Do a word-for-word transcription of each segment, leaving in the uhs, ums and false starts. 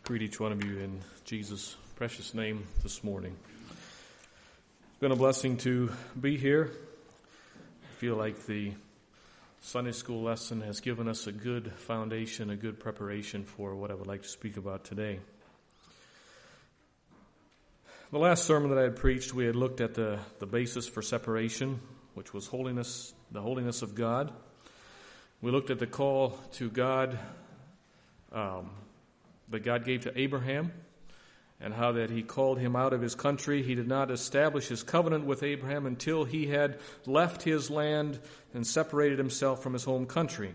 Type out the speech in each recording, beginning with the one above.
greet each one of you in Jesus' precious name this morning. It's been a blessing to be here. I feel like the Sunday school lesson has given us a good foundation, a good preparation for what I would like to speak about today. The last sermon that I had preached, we had looked at the, the basis for separation, which was holiness, the holiness of God. We looked at the call to God um, that God gave to Abraham, and how that he called him out of his country. He did not establish his covenant with Abraham until he had left his land and separated himself from his home country.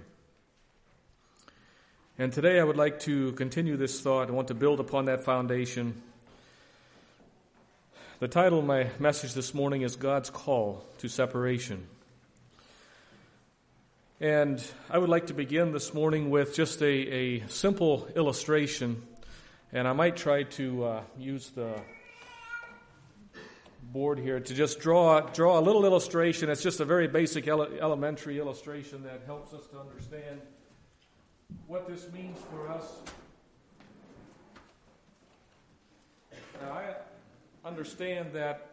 And today I would like to continue this thought. I want to build upon that foundation. The title of my message this morning is God's Call to Separation. And I would like to begin this morning with just a, a simple illustration. And I might try to uh, use the board here to just draw draw a little illustration. It's just a very basic ele- elementary illustration that helps us to understand what this means for us. Now, I understand that,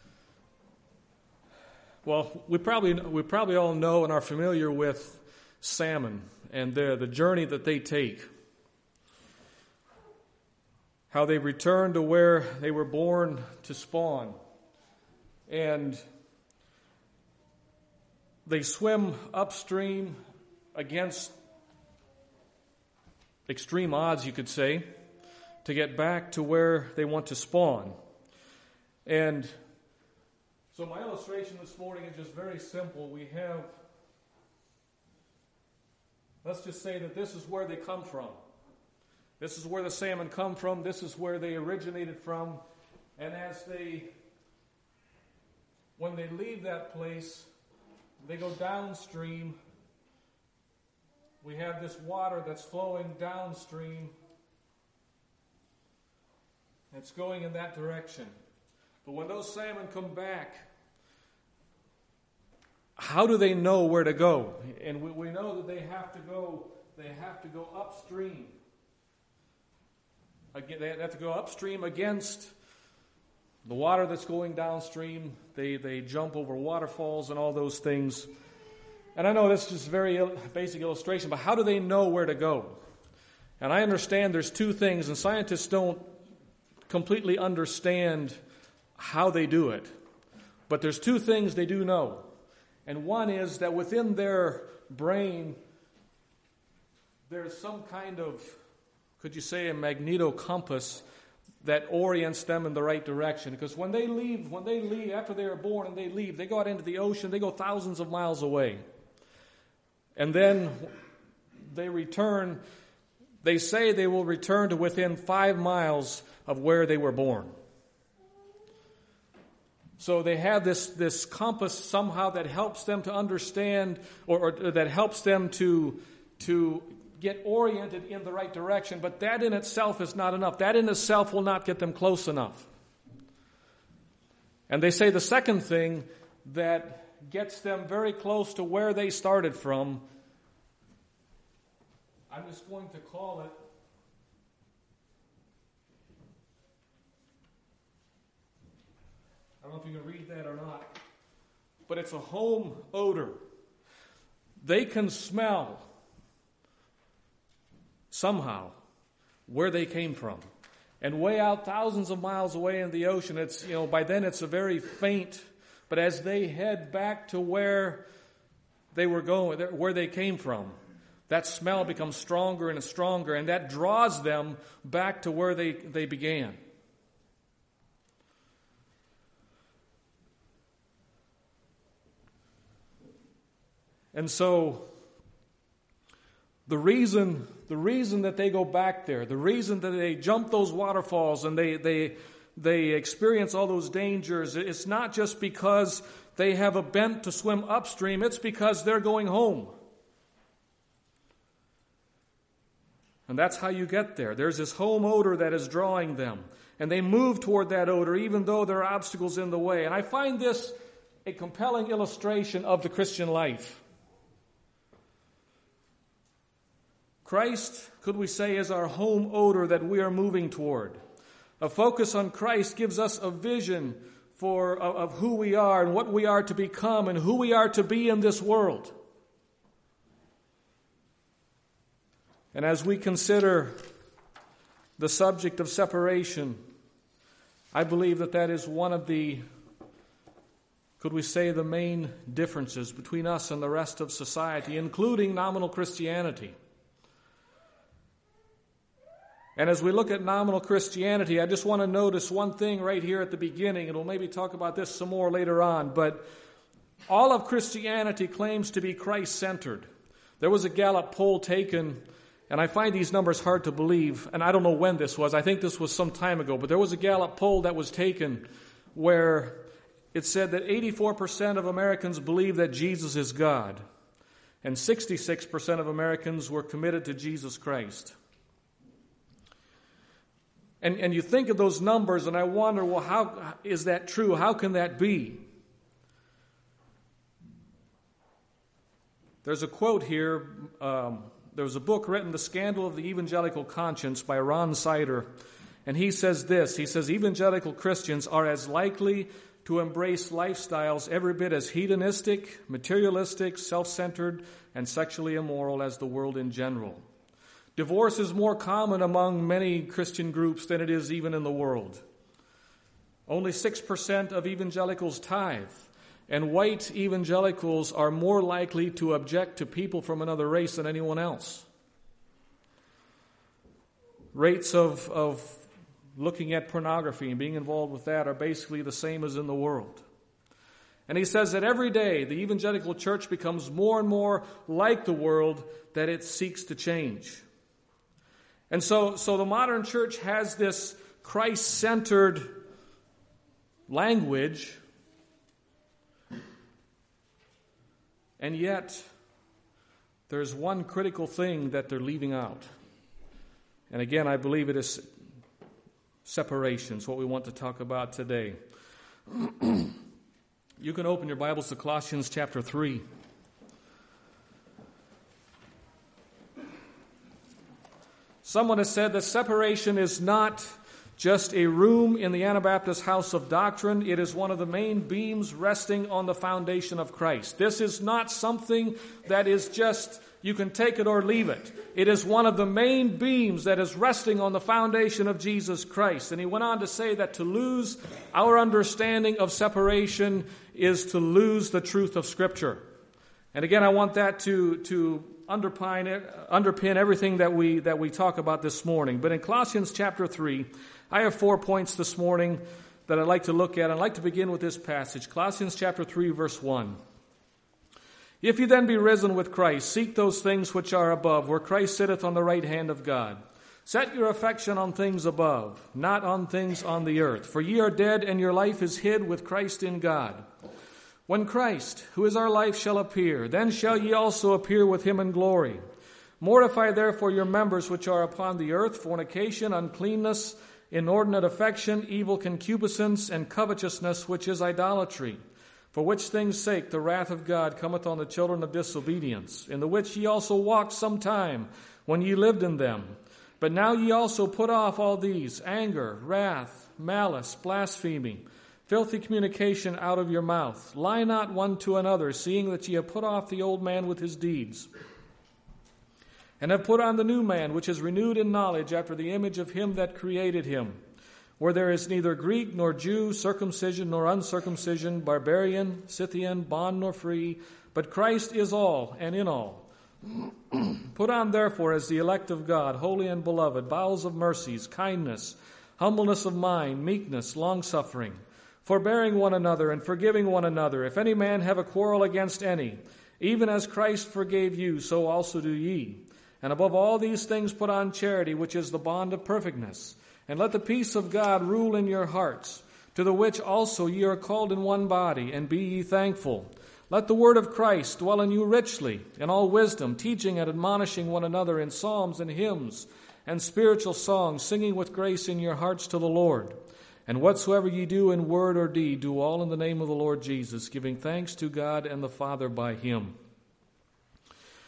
well, we probably we probably all know and are familiar with salmon and the the journey that they take. How they return to where they were born to spawn. And they swim upstream against extreme odds, you could say, to get back to where they want to spawn. And so my illustration this morning is just very simple. We have, let's just say that this is where they come from. This is where the salmon come from. This is where they originated from. And as they, when they leave that place, they go downstream. We have this water that's flowing downstream. It's going in that direction. But when those salmon come back, how do they know where to go? And we, we know that they have to go, they have to go upstream. Again, they have to go upstream against the water that's going downstream. They they jump over waterfalls and all those things. And I know this is just a very basic illustration, but how do they know where to go? And I understand there's two things, and scientists don't completely understand how they do it. But there's two things they do know. And one is that within their brain, there's some kind of, could you say, a magneto-compass that orients them in the right direction? Because when they leave, when they leave, after they are born and they leave, they go out into the ocean, they go thousands of miles away. And then they return, they say they will return to within five miles of where they were born. So they have this, this compass somehow that helps them to understand, or, or that helps them to, to get oriented in the right direction, but that in itself is not enough. That in itself will not get them close enough. And they say the second thing that gets them very close to where they started from, I'm just going to call it, I don't know if you can read that or not, but it's a home odor. They can smell somehow where they came from. And way out thousands of miles away in the ocean, it's, you know, by then it's a very faint, but as they head back to where they were going, where they came from, that smell becomes stronger and stronger, and that draws them back to where they, they began. And so the reason the reason that they go back there, the reason that they jump those waterfalls and they they they experience all those dangers, it's not just because they have a bent to swim upstream, it's because they're going home. And that's how you get there. There's this home odor that is drawing them. And they move toward that odor even though there are obstacles in the way. And I find this a compelling illustration of the Christian life. Christ, could we say, is our home odor that we are moving toward. A focus on Christ gives us a vision for of, of who we are and what we are to become and who we are to be in this world. And as we consider the subject of separation, I believe that that is one of the, could we say, the main differences between us and the rest of society, including nominal Christianity. And as we look at nominal Christianity, I just want to notice one thing right here at the beginning, and we'll maybe talk about this some more later on, but all of Christianity claims to be Christ-centered. There was a Gallup poll taken, and I find these numbers hard to believe, and I don't know when this was. I think this was some time ago, but there was a Gallup poll that was taken where it said that eighty-four percent of Americans believe that Jesus is God, and sixty-six percent of Americans were committed to Jesus Christ. And, and you think of those numbers, and I wonder, well, how is that true? How can that be? There's a quote here. Um, there was a book written, The Scandal of the Evangelical Conscience, by Ron Sider. And he says this. He says, evangelical Christians are as likely to embrace lifestyles every bit as hedonistic, materialistic, self-centered, and sexually immoral as the world in general. Divorce is more common among many Christian groups than it is even in the world. Only six percent of evangelicals tithe, and white evangelicals are more likely to object to people from another race than anyone else. Rates of, of looking at pornography and being involved with that are basically the same as in the world. And he says that every day the evangelical church becomes more and more like the world that it seeks to change. And so, so the modern church has this Christ-centered language, and yet there's one critical thing that they're leaving out. And again, I believe it is separation. It's what we want to talk about today. You can open your Bibles to Colossians chapter three. Someone has said that separation is not just a room in the Anabaptist house of doctrine. It is one of the main beams resting on the foundation of Christ. This is not something that is just, you can take it or leave it. It is one of the main beams that is resting on the foundation of Jesus Christ. And he went on to say that to lose our understanding of separation is to lose the truth of Scripture. And again, I want that to, to underpin, underpin everything that we, that we talk about this morning. But in Colossians chapter three, I have four points this morning that I'd like to look at. I'd like to begin with this passage, Colossians chapter three, verse one. If you then be risen with Christ, seek those things which are above, where Christ sitteth on the right hand of God. Set your affection on things above, not on things on the earth. For ye are dead, and your life is hid with Christ in God. When Christ, who is our life, shall appear, then shall ye also appear with him in glory. Mortify therefore your members which are upon the earth, fornication, uncleanness, inordinate affection, evil concupiscence, and covetousness, which is idolatry. For which things' sake the wrath of God cometh on the children of disobedience, in the which ye also walked sometime, when ye lived in them. But now ye also put off all these, anger, wrath, malice, blasphemy, filthy communication out of your mouth. Lie not one to another, seeing that ye have put off the old man with his deeds, and have put on the new man, which is renewed in knowledge after the image of him that created him, where there is neither Greek nor Jew, circumcision nor uncircumcision, barbarian, Scythian, bond nor free, but Christ is all and in all. Put on therefore as the elect of God, holy and beloved, bowels of mercies, kindness, humbleness of mind, meekness, longsuffering, forbearing one another and forgiving one another. If any man have a quarrel against any, even as Christ forgave you, so also do ye. And above all these things put on charity, which is the bond of perfectness. And let the peace of God rule in your hearts, to the which also ye are called in one body, and be ye thankful. Let the word of Christ dwell in you richly, in all wisdom, teaching and admonishing one another in psalms and hymns and spiritual songs, singing with grace in your hearts to the Lord. And whatsoever ye do in word or deed, do all in the name of the Lord Jesus, giving thanks to God and the Father by him.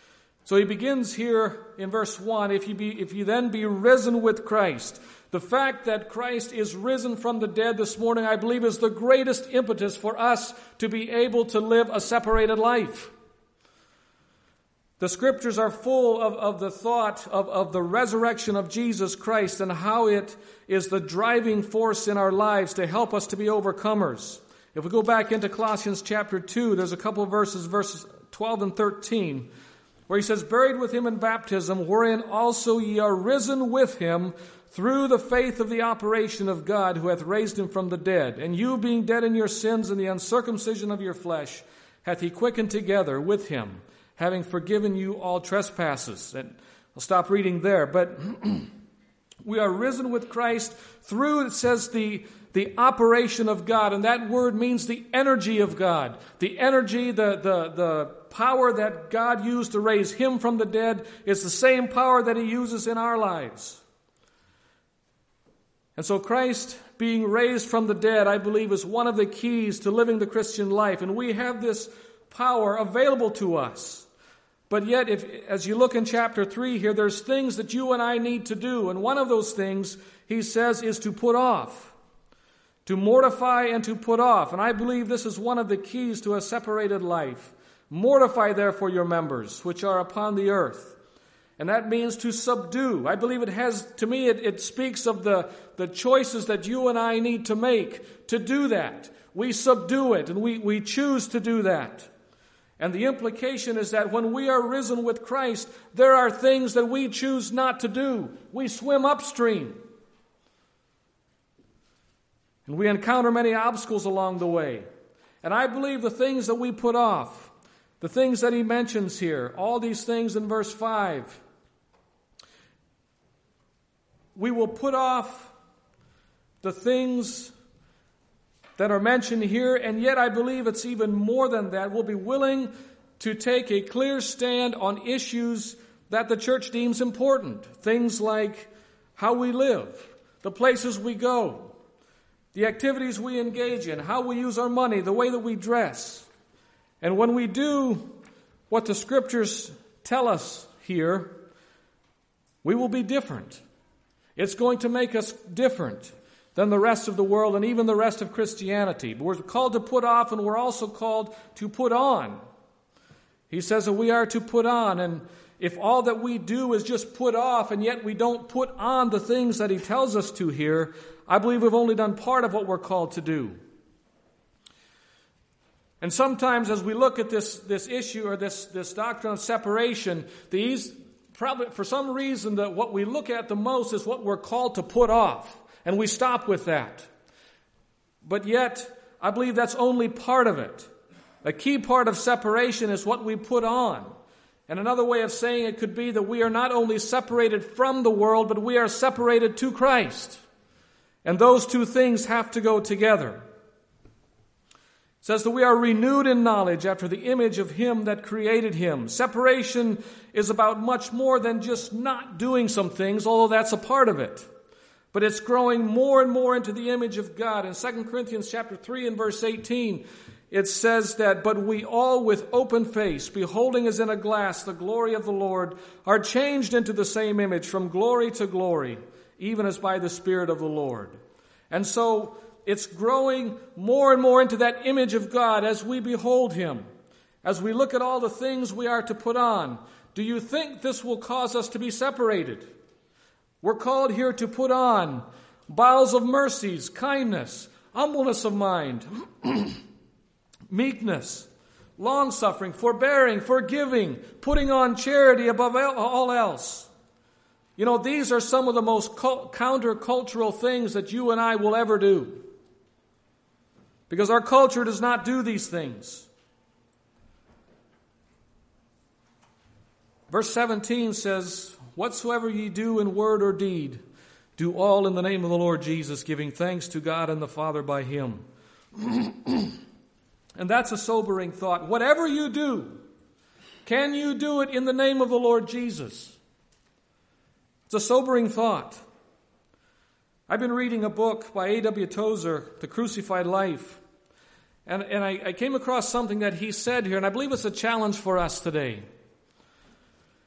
So he begins here in verse one, if you, be, if you then be risen with Christ. The fact that Christ is risen from the dead this morning, I believe, is the greatest impetus for us to be able to live a separated life. The scriptures are full of, of the thought of, of the resurrection of Jesus Christ and how it is the driving force in our lives to help us to be overcomers. If we go back into Colossians chapter two, there's a couple of verses, verses twelve and thirteen, where he says, buried with him in baptism, wherein also ye are risen with him through the faith of the operation of God, who hath raised him from the dead. And you, being dead in your sins and the uncircumcision of your flesh, hath he quickened together with him, having forgiven you all trespasses. And I'll stop reading there. But we are risen with Christ through, it says, the, the operation of God. And that word means the energy of God. The energy, the, the, the power that God used to raise him from the dead is the same power that he uses in our lives. And so Christ being raised from the dead, I believe, is one of the keys to living the Christian life. And we have this power available to us. But yet, if, as you look in chapter three here, there's things that you and I need to do. And one of those things, he says, is to put off. To mortify and to put off. And I believe this is one of the keys to a separated life. Mortify therefore your members, which are upon the earth. And that means to subdue. I believe it has, to me, it, it speaks of the, the choices that you and I need to make to do that. We subdue it, and we, we choose to do that. And the implication is that when we are risen with Christ, there are things that we choose not to do. We swim upstream. And we encounter many obstacles along the way. And I believe the things that we put off, the things that he mentions here, all these things in verse five, we will put off the things that are mentioned here, and yet I believe it's even more than that. We'll be willing to take a clear stand on issues that the church deems important. Things like how we live, the places we go, the activities we engage in, how we use our money, the way that we dress. And when we do what the scriptures tell us here, we will be different. It's going to make us different than the rest of the world and even the rest of Christianity. But we're called to put off, and we're also called to put on. He says that we are to put on, and if all that we do is just put off, and yet we don't put on the things that he tells us to here, I believe we've only done part of what we're called to do. And sometimes as we look at this, this issue or this, this doctrine of separation, these probably for some reason that what we look at the most is what we're called to put off. And we stop with that. But yet, I believe that's only part of it. A key part of separation is what we put on. And another way of saying it could be that we are not only separated from the world, but we are separated to Christ. And those two things have to go together. It says that we are renewed in knowledge after the image of him that created him. Separation is about much more than just not doing some things, although that's a part of it. But it's growing more and more into the image of God. In Second Corinthians chapter three and verse eighteen, it says that, but we all with open face, beholding as in a glass the glory of the Lord, are changed into the same image from glory to glory, even as by the Spirit of the Lord. And so it's growing more and more into that image of God as we behold him. As we look at all the things we are to put on, do you think this will cause us to be separated? We're called here to put on bowels of mercies, kindness, humbleness of mind, meekness, long-suffering, forbearing, forgiving, putting on charity above all else. You know, these are some of the most counter-cultural things that you and I will ever do. Because our culture does not do these things. Verse seventeen says, whatsoever ye do in word or deed, do all in the name of the Lord Jesus, giving thanks to God and the Father by him. And that's a sobering thought. Whatever you do, can you do it in the name of the Lord Jesus? It's a sobering thought. I've been reading a book by A W Tozer, The Crucified Life. And, and I, I came across something that he said here, and I believe it's a challenge for us today.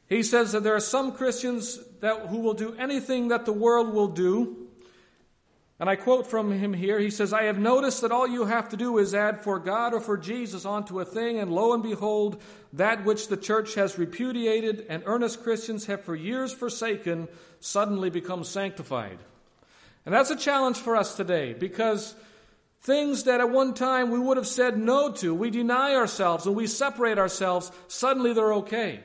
He says that there are some Christians that who will do anything that the world will do. And I quote from him here. He says, I have noticed that all you have to do is add for God or for Jesus onto a thing, and lo and behold, that which the church has repudiated and earnest Christians have for years forsaken suddenly becomes sanctified. And that's a challenge for us today, because things that at one time we would have said no to, we deny ourselves and we separate ourselves, suddenly they're okay.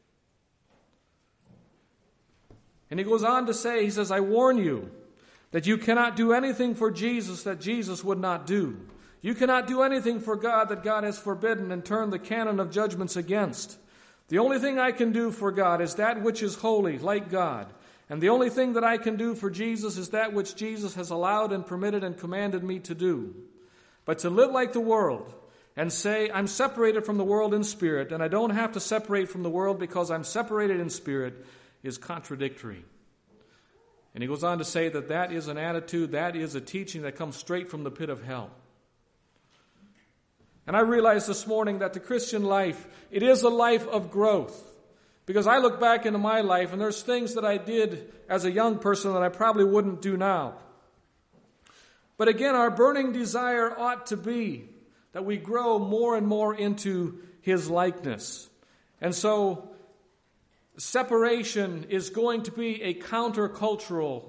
And he goes on to say, he says, I warn you that you cannot do anything for Jesus that Jesus would not do. You cannot do anything for God that God has forbidden and turned the canon of judgments against. The only thing I can do for God is that which is holy, like God. And the only thing that I can do for Jesus is that which Jesus has allowed and permitted and commanded me to do. But to live like the world and say, I'm separated from the world in spirit, and I don't have to separate from the world because I'm separated in spirit, is contradictory. And he goes on to say that that is an attitude, that is a teaching that comes straight from the pit of hell. And I realize this morning that the Christian life, it is a life of growth. Because I look back into my life and there's things that I did as a young person that I probably wouldn't do now. But again, our burning desire ought to be that we grow more and more into His likeness. And so separation is going to be a countercultural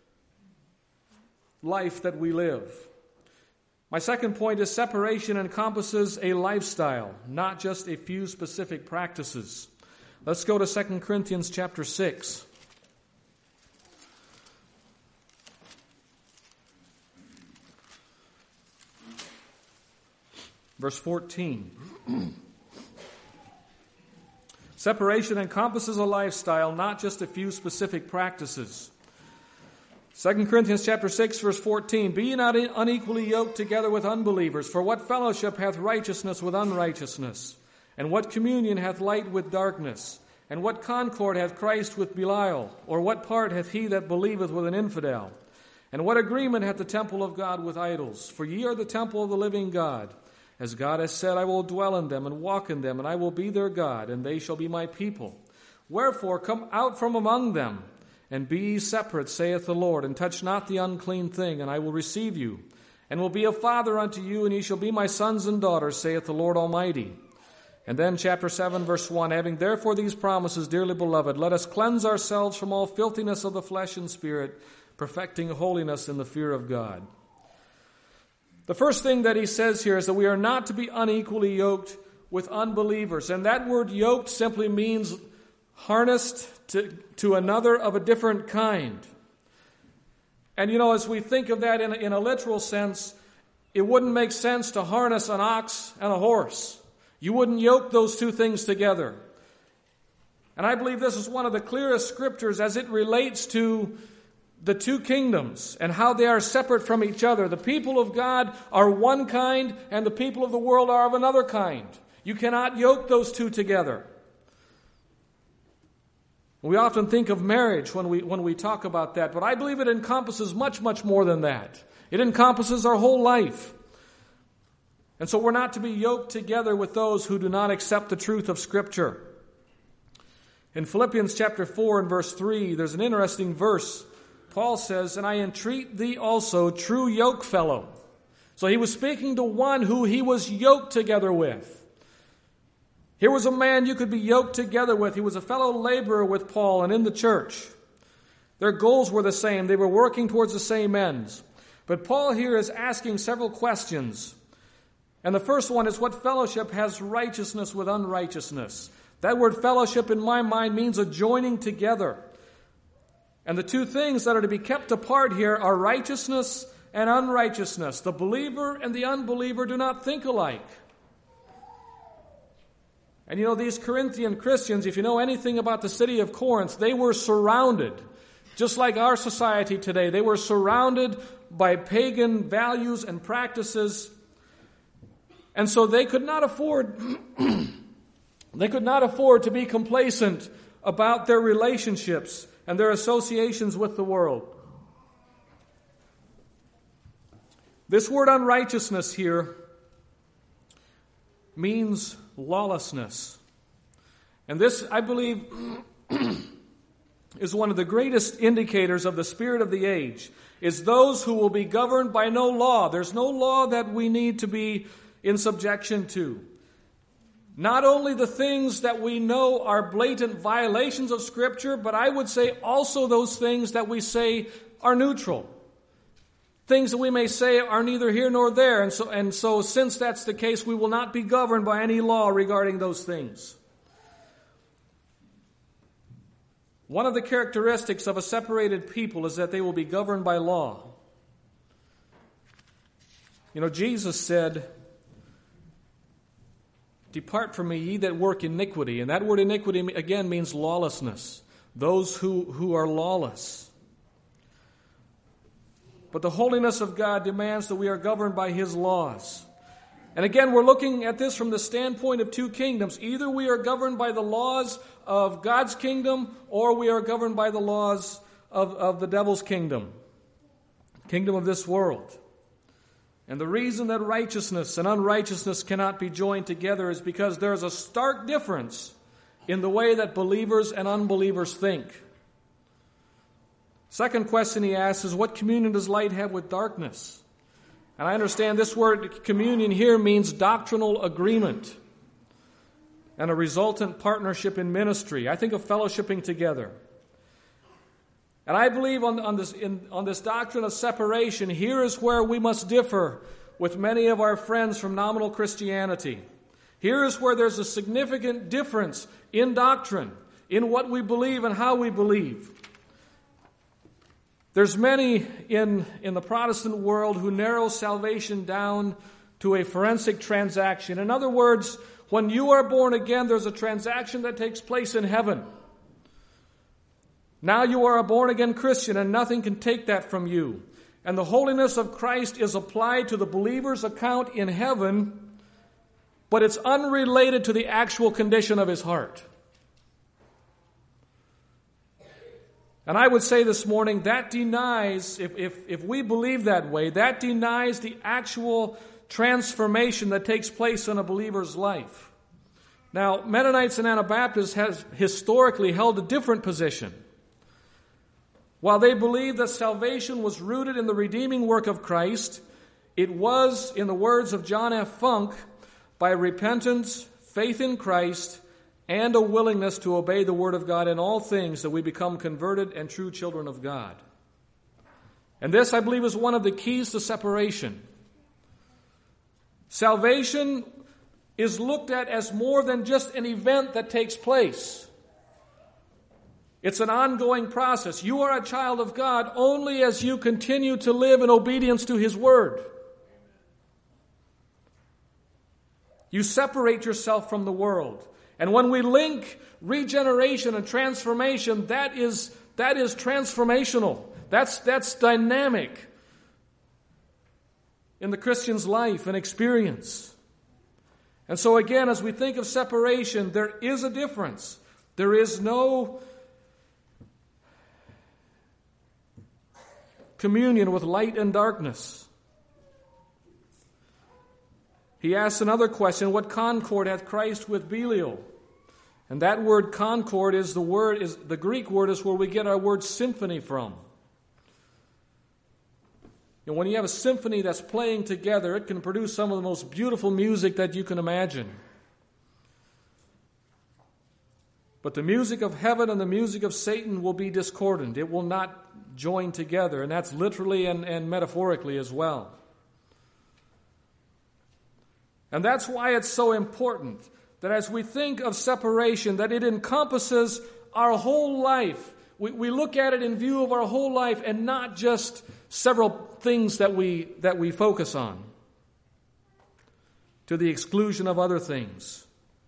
life that we live. My second point is separation encompasses a lifestyle, not just a few specific practices. Let's go to Second Corinthians chapter six. Verse fourteen. Separation encompasses a lifestyle, not just a few specific practices. Second Corinthians chapter six, verse fourteen. Be ye not unequally yoked together with unbelievers, for what fellowship hath righteousness with unrighteousness? And what communion hath light with darkness? And what concord hath Christ with Belial? Or what part hath he that believeth with an infidel? And what agreement hath the temple of God with idols? For ye are the temple of the living God. As God has said, I will dwell in them and walk in them, and I will be their God, and they shall be my people. Wherefore come out from among them, and be ye separate, saith the Lord, and touch not the unclean thing, and I will receive you, and will be a father unto you, and ye shall be my sons and daughters, saith the Lord Almighty. And then chapter seven, verse one, having therefore these promises, dearly beloved, let us cleanse ourselves from all filthiness of the flesh and spirit, perfecting holiness in the fear of God. The first thing that he says here is that we are not to be unequally yoked with unbelievers. And that word yoked simply means harnessed to, to another of a different kind. And you know, as we think of that in a, in a literal sense, it wouldn't make sense to harness an ox and a horse. You wouldn't yoke those two things together. And I believe this is one of the clearest scriptures as it relates to the two kingdoms and how they are separate from each other. The people of God are one kind and the people of the world are of another kind. You cannot yoke those two together. We often think of marriage when we when we talk about that, but I believe it encompasses much, much more than that. It encompasses our whole life. And so we're not to be yoked together with those who do not accept the truth of Scripture. In Philippians chapter four and verse three, there's an interesting verse. Paul says, and I entreat thee also, true yokefellow. So he was speaking to one who he was yoked together with. Here was a man you could be yoked together with. He was a fellow laborer with Paul and in the church. Their goals were the same. They were working towards the same ends. But Paul here is asking several questions. And the first one is, what fellowship has righteousness with unrighteousness? That word fellowship in my mind means a joining together. And the two things that are to be kept apart here are righteousness and unrighteousness. The believer and the unbeliever do not think alike. And you know, these Corinthian Christians, if you know anything about the city of Corinth, they were surrounded, just like our society today, they were surrounded by pagan values and practices. And so they could not afford, they could not afford to be complacent about their relationships and their associations with the world. This word unrighteousness here means lawlessness. And this, I believe, is one of the greatest indicators of the spirit of the age, is those who will be governed by no law. There's no law that we need to be in subjection to. Not only the things that we know are blatant violations of Scripture, but I would say also those things that we say are neutral. Things that we may say are neither here nor there. And so, and so since that's the case, we will not be governed by any law regarding those things. One of the characteristics of a separated people is that they will be governed by law. You know, Jesus said, "Depart from me, ye that work iniquity." And that word iniquity, again, means lawlessness. Those who, who are lawless. But the holiness of God demands that we are governed by His laws. And again, we're looking at this from the standpoint of two kingdoms. Either we are governed by the laws of God's kingdom, or we are governed by the laws of, of the devil's kingdom, kingdom of this world. And the reason that righteousness and unrighteousness cannot be joined together is because there's a stark difference in the way that believers and unbelievers think. Second question he asks is, what communion does light have with darkness? And I understand this word communion here means doctrinal agreement and a resultant partnership in ministry. I think of fellowshipping together. And I believe on, on, this, in, on this doctrine of separation, here is where we must differ with many of our friends from nominal Christianity. Here is where there's a significant difference in doctrine, in what we believe and how we believe. There's many in, in the Protestant world who narrow salvation down to a forensic transaction. In other words, when you are born again, there's a transaction that takes place in heaven. Now you are a born-again Christian, and nothing can take that from you. And the holiness of Christ is applied to the believer's account in heaven, but it's unrelated to the actual condition of his heart. And I would say this morning, that denies, if, if, if we believe that way, that denies the actual transformation that takes place in a believer's life. Now, Mennonites and Anabaptists have historically held a different position. While they believe that salvation was rooted in the redeeming work of Christ, it was, in the words of John F. Funk, by repentance, faith in Christ, and a willingness to obey the Word of God in all things that we become converted and true children of God. And this, I believe, is one of the keys to separation. Salvation is looked at as more than just an event that takes place. It's an ongoing process. You are a child of God only as you continue to live in obedience to His Word. You separate yourself from the world. And when we link regeneration and transformation, that is, that is transformational. That's, that's dynamic in the Christian's life and experience. And so again, as we think of separation, there is a difference. There is no communion with light and darkness. He asks another question, what concord hath Christ with Belial? And that word concord is the word is the Greek word is where we get our word symphony from. And when you have a symphony that's playing together, it can produce some of the most beautiful music that you can imagine. But the music of heaven and the music of Satan will be discordant. It will not join together, and that's literally and, and metaphorically as well. And that's why it's so important that as we think of separation, that it encompasses our whole life. We, we look at it in view of our whole life and not just several things that we, that we focus on to the exclusion of other things.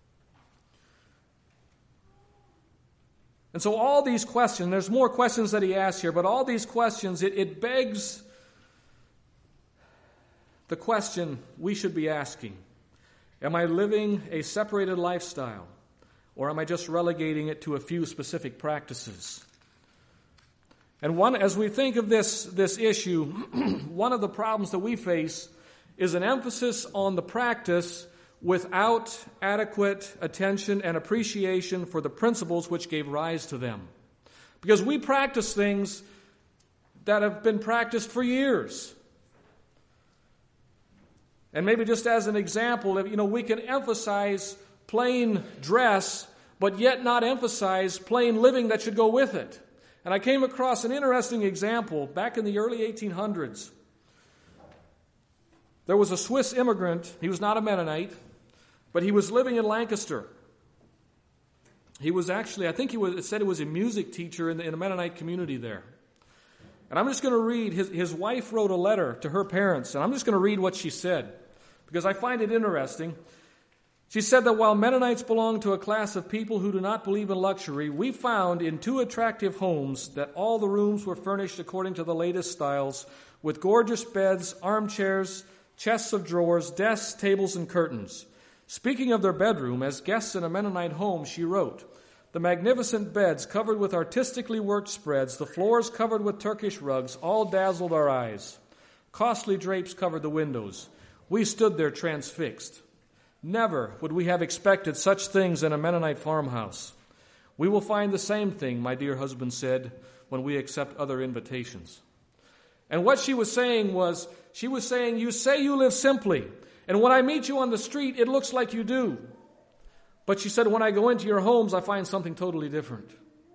And so all these questions, there's more questions that he asks here, but all these questions, it, it begs the question we should be asking. Am I living a separated lifestyle, or am I just relegating it to a few specific practices? And one, as we think of this, this issue, one of the problems that we face is an emphasis on the practice without adequate attention and appreciation for the principles which gave rise to them. Because we practice things that have been practiced for years. And maybe just as an example, you know, we can emphasize plain dress, but yet not emphasize plain living that should go with it. And I came across an interesting example back in the early eighteen hundreds. There was a Swiss immigrant. He was not a Mennonite, but he was living in Lancaster. He was actually, I think he was, it said he was a music teacher in, the, in a Mennonite community there. And I'm just going to read, his, his wife wrote a letter to her parents, and I'm just going to read what she said, because I find it interesting. She said that while Mennonites belong to a class of people who do not believe in luxury, we found in two attractive homes that all the rooms were furnished according to the latest styles, with gorgeous beds, armchairs, chests of drawers, desks, tables, and curtains. Speaking of their bedroom, as guests in a Mennonite home, she wrote, "The magnificent beds covered with artistically worked spreads, the floors covered with Turkish rugs, all dazzled our eyes. Costly drapes covered the windows. We stood there transfixed. Never would we have expected such things in a Mennonite farmhouse. We will find the same thing," my dear husband said, "when we accept other invitations." And what she was saying was, she was saying, you say you live simply, and when I meet you on the street, it looks like you do. But she said, when I go into your homes, I find something totally different.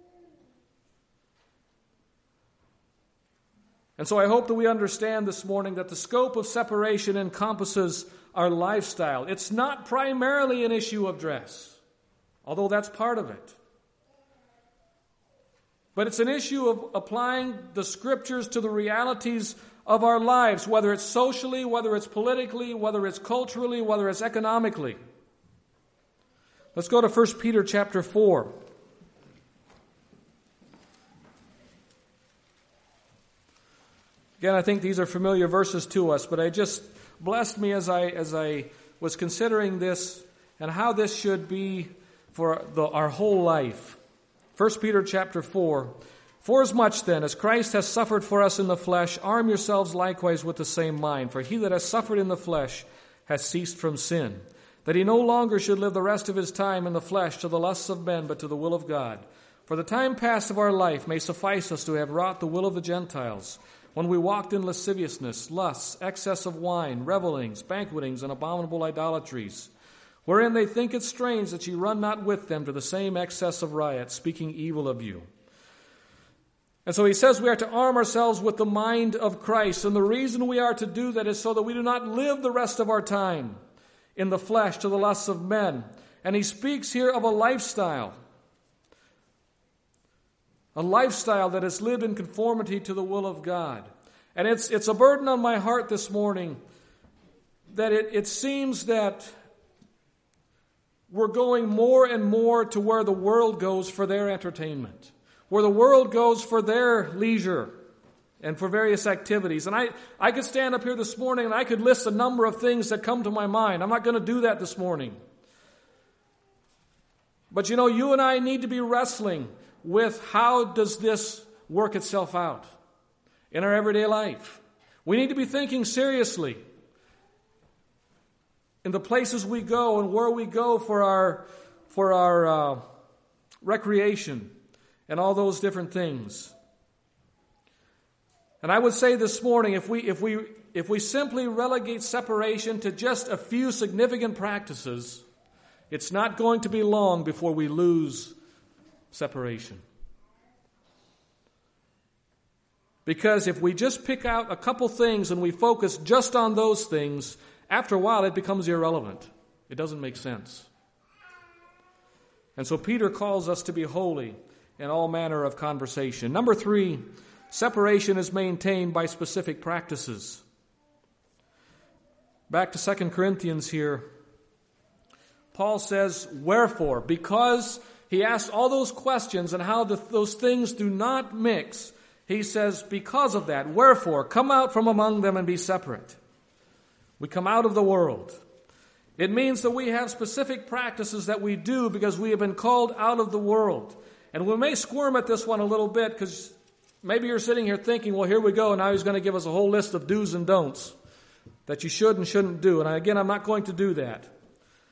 And so I hope that we understand this morning that the scope of separation encompasses our lifestyle. It's not primarily an issue of dress, although that's part of it. But it's an issue of applying the Scriptures to the realities of our lives, whether it's socially, whether it's politically, whether it's culturally, whether it's economically. Let's go to First Peter chapter four. Again, I think these are familiar verses to us, but it just blessed me as I as I was considering this and how this should be for the, our whole life. First Peter chapter four. "Forasmuch then, as Christ has suffered for us in the flesh, arm yourselves likewise with the same mind. For he that has suffered in the flesh has ceased from sin, that he no longer should live the rest of his time in the flesh to the lusts of men, but to the will of God. For the time past of our life may suffice us to have wrought the will of the Gentiles, when we walked in lasciviousness, lusts, excess of wine, revellings, banquetings, and abominable idolatries, wherein they think it strange that ye run not with them to the same excess of riot, speaking evil of you." And so he says we are to arm ourselves with the mind of Christ. And the reason we are to do that is so that we do not live the rest of our time in the flesh to the lusts of men. And he speaks here of a lifestyle. A lifestyle that is lived in conformity to the will of God. And it's it's a burden on my heart this morning that it, it seems that we're going more and more to where the world goes for their entertainment, where the world goes for their leisure and for various activities. And I, I could stand up here this morning and I could list a number of things that come to my mind. I'm not going to do that this morning. But you know, you and I need to be wrestling with how does this work itself out in our everyday life. We need to be thinking seriously in the places we go and where we go for our for our uh, recreation and all those different things. And I would say this morning, if we if we if we simply relegate separation to just a few significant practices, it's not going to be long before we lose separation. Because if we just pick out a couple things and we focus just on those things, after a while it becomes irrelevant. It doesn't make sense. And so Peter calls us to be holy in all manner of conversation. Number three, separation is maintained by specific practices. Back to Second Corinthians here. Paul says, wherefore, because he asks all those questions and how the, those things do not mix, he says, because of that, wherefore, come out from among them and be separate. We come out of the world. It means that we have specific practices that we do because we have been called out of the world. And we may squirm at this one a little bit because maybe you're sitting here thinking, well, here we go. Now he's going to give us a whole list of do's and don'ts that you should and shouldn't do. And again, I'm not going to do that.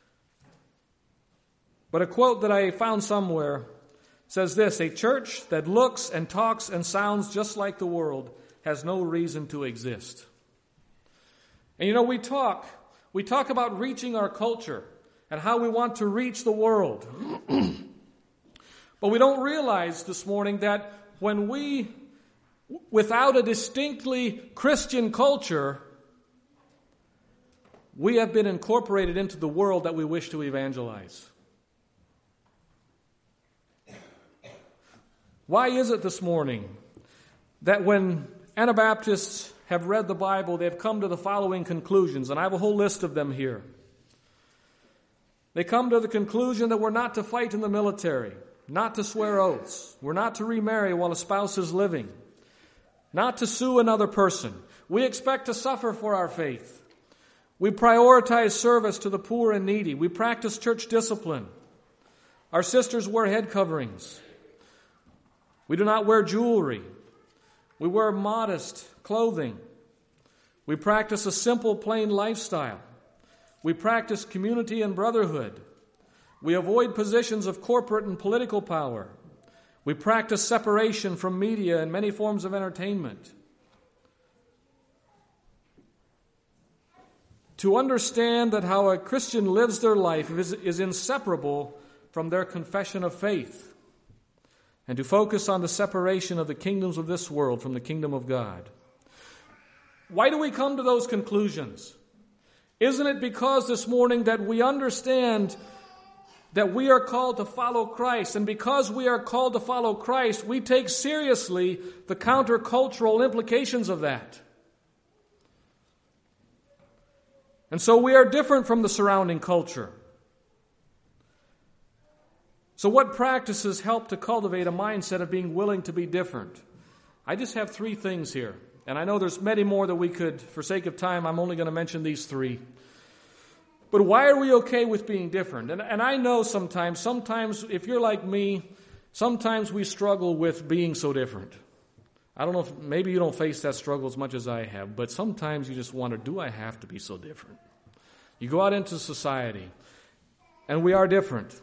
But a quote that I found somewhere says this: a church that looks and talks and sounds just like the world has no reason to exist. And you know, we talk, we talk about reaching our culture and how we want to reach the world. But we don't realize this morning that when we, without a distinctly Christian culture, we have been incorporated into the world that we wish to evangelize. Why is it this morning that when Anabaptists have read the Bible, they've come to the following conclusions, and I have a whole list of them here. They come to the conclusion that we're not to fight in the military, not to swear oaths, we're not to remarry while a spouse is living, not to sue another person. We expect to suffer for our faith. We prioritize service to the poor and needy. We practice church discipline. Our sisters wear head coverings. We do not wear jewelry. We wear modest clothing. We practice a simple, plain lifestyle. We practice community and brotherhood. We avoid positions of corporate and political power. We practice separation from media and many forms of entertainment. To understand that how a Christian lives their life is, is inseparable from their confession of faith, and to focus on the separation of the kingdoms of this world from the kingdom of God. Why do we come to those conclusions? Isn't it because this morning that we understand that we are called to follow Christ, and because we are called to follow Christ, we take seriously the countercultural implications of that. And so we are different from the surrounding culture. So what practices help to cultivate a mindset of being willing to be different? I just have three things here. And I know there's many more that we could, for sake of time, I'm only going to mention these three. But why are we okay with being different? And, and I know sometimes, sometimes if you're like me, sometimes we struggle with being so different. I don't know if, maybe you don't face that struggle as much as I have, but sometimes you just wonder, do I have to be so different? You go out into society, and we are different.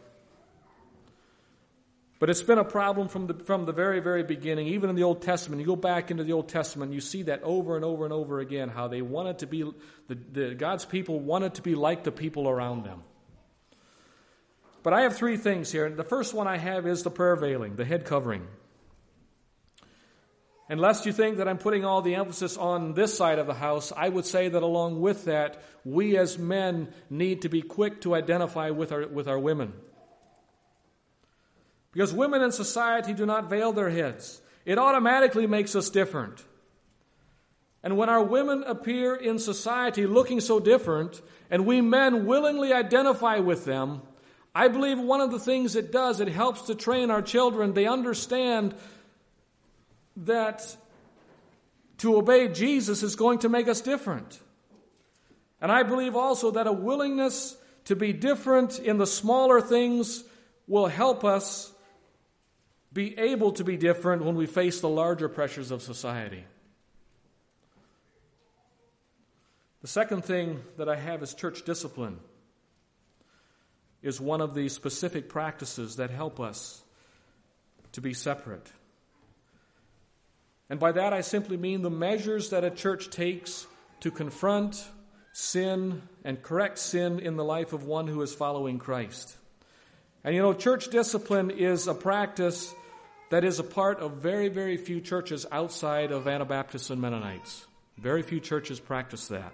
But it's been a problem from the from the very, very beginning. Even in the Old Testament, you go back into the Old Testament, you see that over and over and over again, how they wanted to be, the, the God's people wanted to be like the people around them. But I have three things here. The first one I have is the prayer veiling, the head covering. And lest you think that I'm putting all the emphasis on this side of the house, I would say that along with that, we as men need to be quick to identify with our with our women. Because women in society do not veil their heads. It automatically makes us different. And when our women appear in society looking so different, and we men willingly identify with them, I believe one of the things it does, it helps to train our children. They understand that to obey Jesus is going to make us different. And I believe also that a willingness to be different in the smaller things will help us be able to be different when we face the larger pressures of society. The second thing that I have is church discipline is one of the specific practices that help us to be separate. And by that I simply mean the measures that a church takes to confront sin and correct sin in the life of one who is following Christ. And you know, church discipline is a practice that is a part of very, very few churches outside of Anabaptists and Mennonites. Very few churches practice that.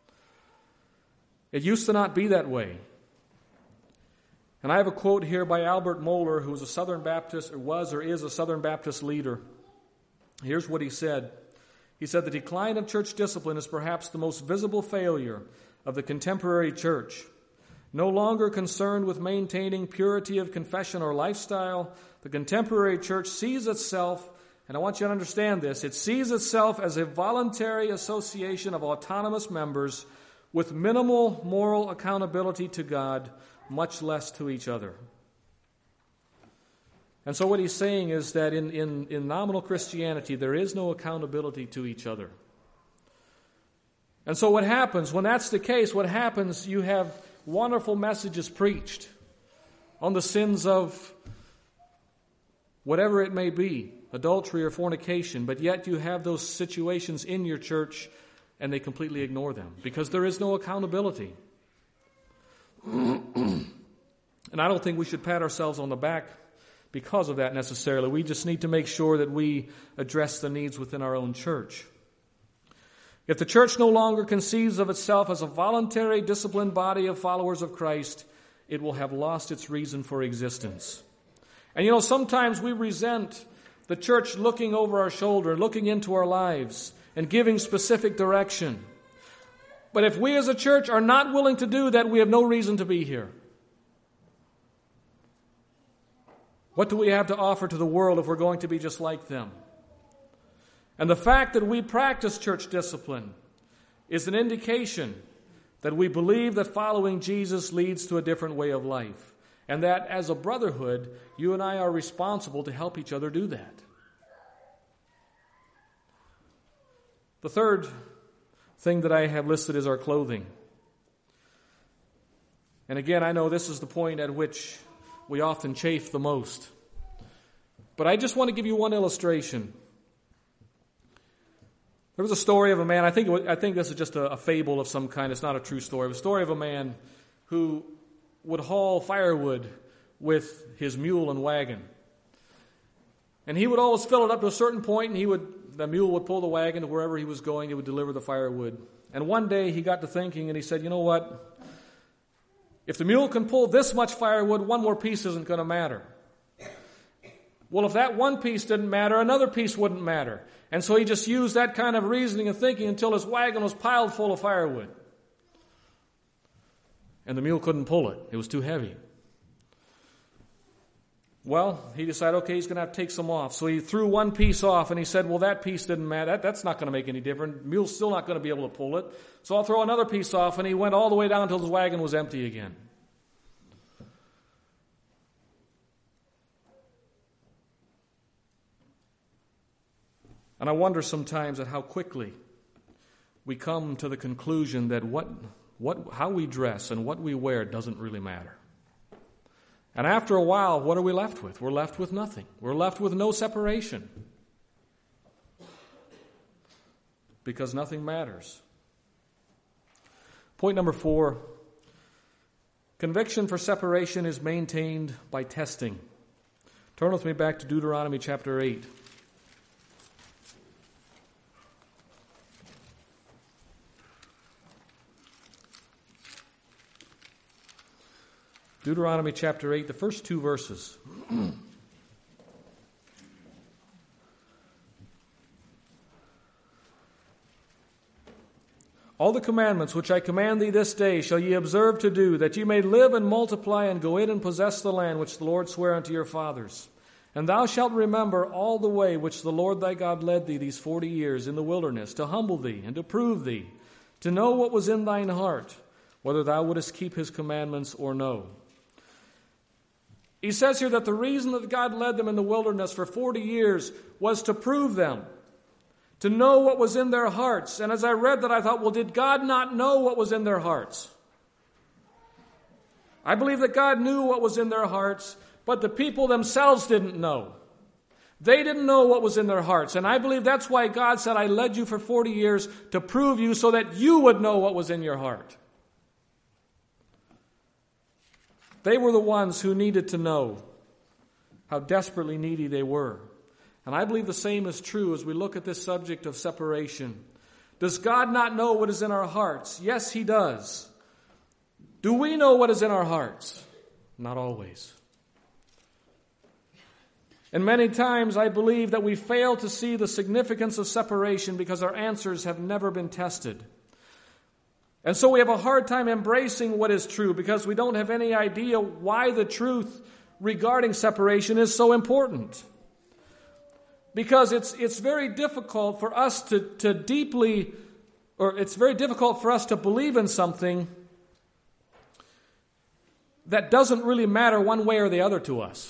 It used to not be that way. And I have a quote here by Albert Mohler, who was a Southern Baptist, or was or is a Southern Baptist leader. Here's what he said. He said, "The decline of church discipline is perhaps the most visible failure of the contemporary church. No longer concerned with maintaining purity of confession or lifestyle, the contemporary church sees itself, and I want you to understand this, it sees itself as a voluntary association of autonomous members with minimal moral accountability to God, much less to each other." And so what he's saying is that in, in, in nominal Christianity, there is no accountability to each other. And so what happens, when that's the case, what happens, you have wonderful messages preached. on the sins of whatever it may be, adultery or fornication, but yet you have those situations in your church and they completely ignore them because there is no accountability. And I don't think we should pat ourselves on the back because of that necessarily. We just need to make sure that we address the needs within our own church. If the church no longer conceives of itself as a voluntary, disciplined body of followers of Christ, it will have lost its reason for existence. And you know, sometimes we resent the church looking over our shoulder, looking into our lives, and giving specific direction. But if we as a church are not willing to do that, we have no reason to be here. What do we have to offer to the world if we're going to be just like them? And the fact that we practice church discipline is an indication that we believe that following Jesus leads to a different way of life. And that as a brotherhood, you and I are responsible to help each other do that. The third thing that I have listed is our clothing. And again, I know this is the point at which we often chafe the most. But I just want to give you one illustration. There was a story of a man, I think, I think this is just a, a fable of some kind, it's not a true story. It was a story of a man who would haul firewood with his mule and wagon. And he would always fill it up to a certain point, and he would, the mule would pull the wagon to wherever he was going, he would deliver the firewood. And one day he got to thinking, and he said, you know what? If the mule can pull this much firewood, one more piece isn't going to matter. Well, if that one piece didn't matter, another piece wouldn't matter. And so he just used that kind of reasoning and thinking until his wagon was piled full of firewood. And the mule couldn't pull it. It was too heavy. Well, he decided, okay, he's going to have to take some off. So he threw one piece off, and he said, well, that piece didn't matter. That, that's not going to make any difference. The mule's still not going to be able to pull it. So I'll throw another piece off, and he went all the way down until his wagon was empty again. And I wonder sometimes at how quickly we come to the conclusion that what, what, how we dress and what we wear doesn't really matter. And after a while, what are we left with? We're left with nothing. We're left with no separation. Because nothing matters. Point number four, conviction for separation is maintained by testing. Turn with me back to Deuteronomy chapter eight. Deuteronomy chapter eight, the first two verses. All the commandments which I command thee this day shall ye observe to do, that ye may live and multiply and go in and possess the land which the Lord sware unto your fathers. And thou shalt remember all the way which the Lord thy God led thee these forty years in the wilderness, to humble thee and to prove thee, to know what was in thine heart, whether thou wouldest keep his commandments or no. He says here that the reason that God led them in the wilderness for forty years was to prove them, to know what was in their hearts. And as I read that, I thought, well, did God not know what was in their hearts? I believe that God knew what was in their hearts, but the people themselves didn't know. They didn't know what was in their hearts. And I believe that's why God said, I led you for forty years to prove you so that you would know what was in your heart. They were the ones who needed to know how desperately needy they were. And I believe the same is true as we look at this subject of separation. Does God not know what is in our hearts? Yes, he does. Do we know what is in our hearts? Not always. And many times I believe that we fail to see the significance of separation because our answers have never been tested. And so we have a hard time embracing what is true because we don't have any idea why the truth regarding separation is so important. Because it's it's very difficult for us to, to deeply, or it's very difficult for us to believe in something that doesn't really matter one way or the other to us.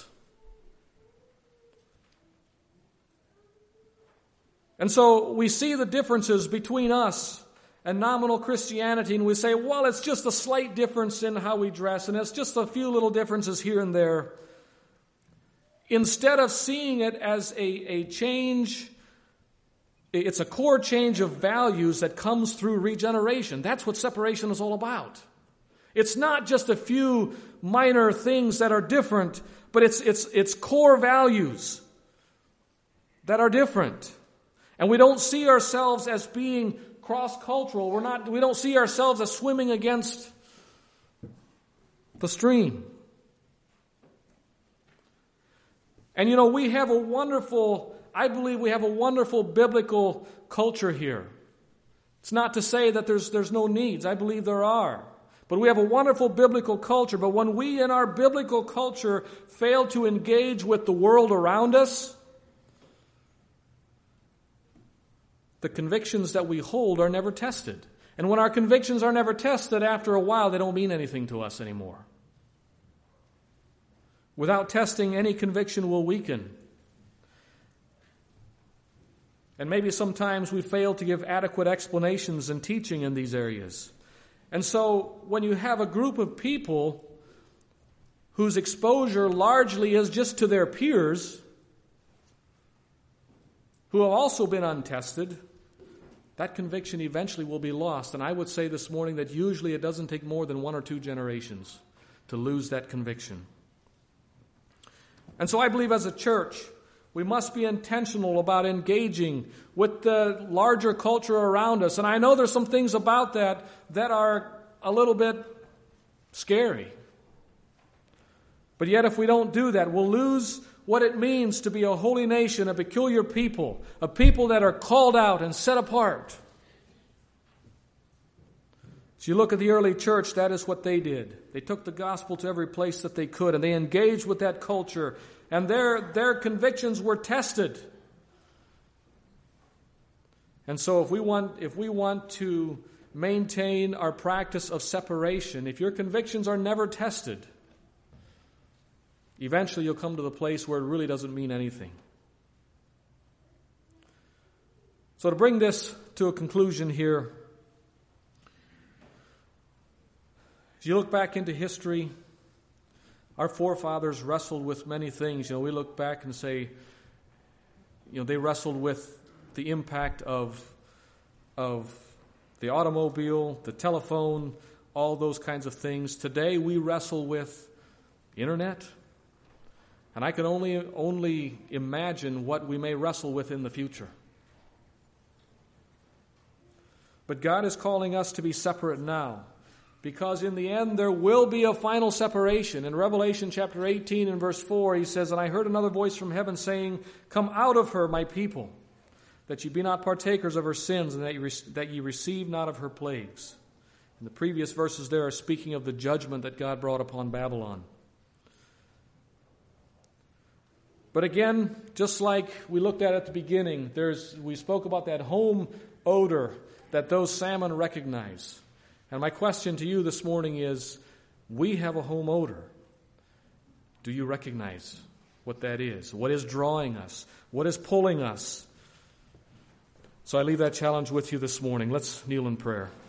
And so we see the differences between us and nominal Christianity, and we say, well, it's just a slight difference in how we dress, and it's just a few little differences here and there, instead of seeing it as a, a change, it's a core change of values that comes through regeneration. That's what separation is all about. It's not just a few minor things that are different, but it's it's it's core values that are different. And we don't see ourselves as being cross-cultural. We're not we don't see ourselves as swimming against the stream. And you know, we have a wonderful, I believe we have a wonderful biblical culture here. It's not to say that there's there's no needs. I believe there are. But we have a wonderful biblical culture. But when we in our biblical culture fail to engage with the world around us, the convictions that we hold are never tested. And when our convictions are never tested, after a while, they don't mean anything to us anymore. Without testing, any conviction will weaken. And maybe sometimes we fail to give adequate explanations and teaching in these areas. And so when you have a group of people whose exposure largely is just to their peers, who have also been untested, that conviction eventually will be lost. And I would say this morning that usually it doesn't take more than one or two generations to lose that conviction. And so I believe as a church, we must be intentional about engaging with the larger culture around us. And I know there's some things about that that are a little bit scary. But yet if we don't do that, we'll lose what it means to be a holy nation, a peculiar people, a people that are called out and set apart. As you look at the early church, that is what they did. They took the gospel to every place that they could, and they engaged with that culture, and their, their convictions were tested. And so if we want, if we want to maintain our practice of separation, if your convictions are never tested, eventually you'll come to the place where it really doesn't mean anything. So to bring this to a conclusion here, as you look back into history, our forefathers wrestled with many things. You know, we look back and say, you know, they wrestled with the impact of, of the automobile, the telephone, all those kinds of things. Today we wrestle with internet. And I can only, only imagine what we may wrestle with in the future. But God is calling us to be separate now, because in the end there will be a final separation. In Revelation chapter eighteen and verse four, he says, "And I heard another voice from heaven saying, 'Come out of her, my people, that ye be not partakers of her sins, and that ye, re- that ye receive not of her plagues.'" And the previous verses there are speaking of the judgment that God brought upon Babylon. But again, just like we looked at at the beginning, there's we spoke about that home odor that those salmon recognize. And my question to you this morning is, we have a home odor. Do you recognize what that is? What is drawing us? What is pulling us? So I leave that challenge with you this morning. Let's kneel in prayer.